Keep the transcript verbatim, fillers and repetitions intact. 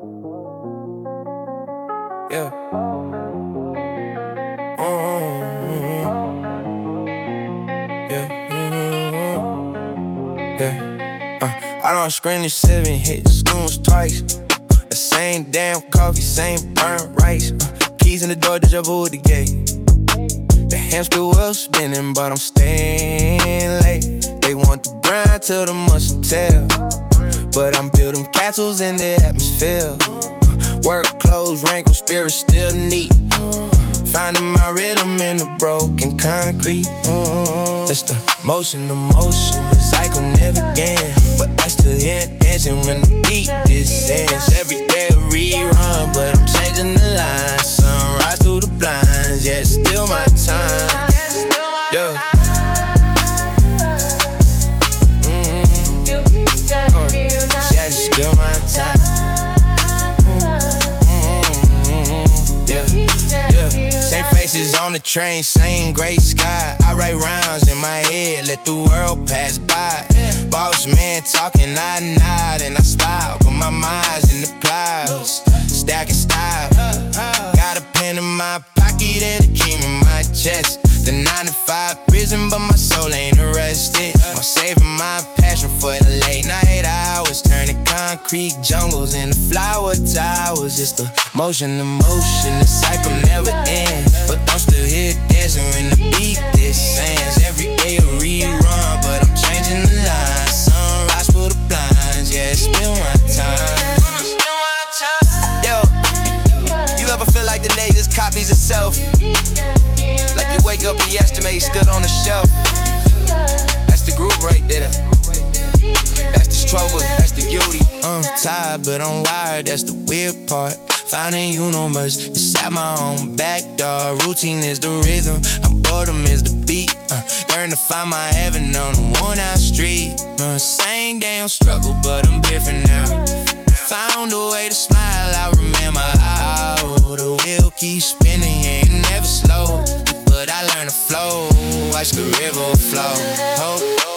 Yeah. Mm-hmm. Yeah. Mm-hmm. Yeah. Uh, I don't screen the seven, hit the snooze twice. The same damn coffee, same burnt rice. Uh, keys in the door, deja vu at the gate. The hamster wheel spinning, but I'm staying late. They want the grind till the muscle tell, but I'm building castles in the atmosphere. Work clothes, wrinkles, spirit still neat. Finding my rhythm in the broken concrete. Mm-hmm. That's the motion, the motion, the cycle never ends. But I still hear dancing when the beat descends. Every day a rerun, but I'm changing the line. Sunrise through the blinds, yeah, it's still my time. Yeah. Mm-hmm. Uh, yeah, it's still my time. Yeah, yeah. Same faces on the train, same gray sky. I write rounds in my head, let the world pass by. Boss man talking, I nod and I smile, but my mind's in the clouds, stacking style. Got a pen in my pocket and a key in my chest. The nine to five prison, but my soul ain't arrested. I'm saving my passion for the late night hours, turning concrete jungles into flower towers. It's the motion, the motion, the cycle never ends. But I'm still here dancing when the beat descends. Every day a rerun, but I'm changing the line. Sunrise for the blinds, yeah, it's still my time. Yo, you ever feel like the day just copies itself? Like you wake up and yesterday stood on the shelf. That's the groove right there. That's the struggle, that's the beauty. I'm tired, but I'm wired, that's the weird part. Finding universe inside my own back door. Routine is the rhythm, I'm boredom is the beat. uh, Learn to find my heaven on a worn-out street. uh, Same damn struggle, but I'm different now. Found a way to smile, I remember how the wheel keeps spinning, yeah, it never slow. But I learned to flow, watch the river flow. Oh.